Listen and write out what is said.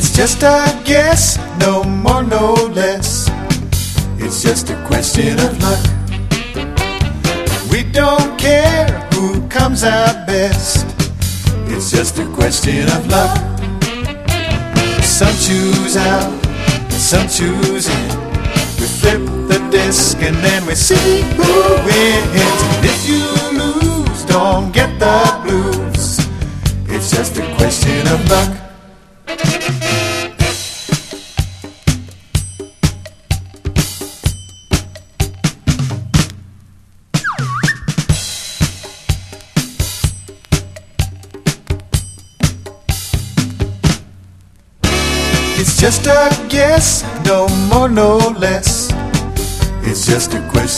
It's just a guess, no more, no less. It's just a question of luck. We don't care who comes out best. It's just a question of luck. Some choose out, some choose in. We flip the disc and then we see who wins. If you lose, don't get the blues. It's just a question of luck. It's just a guess, no more, no less. It's just a question.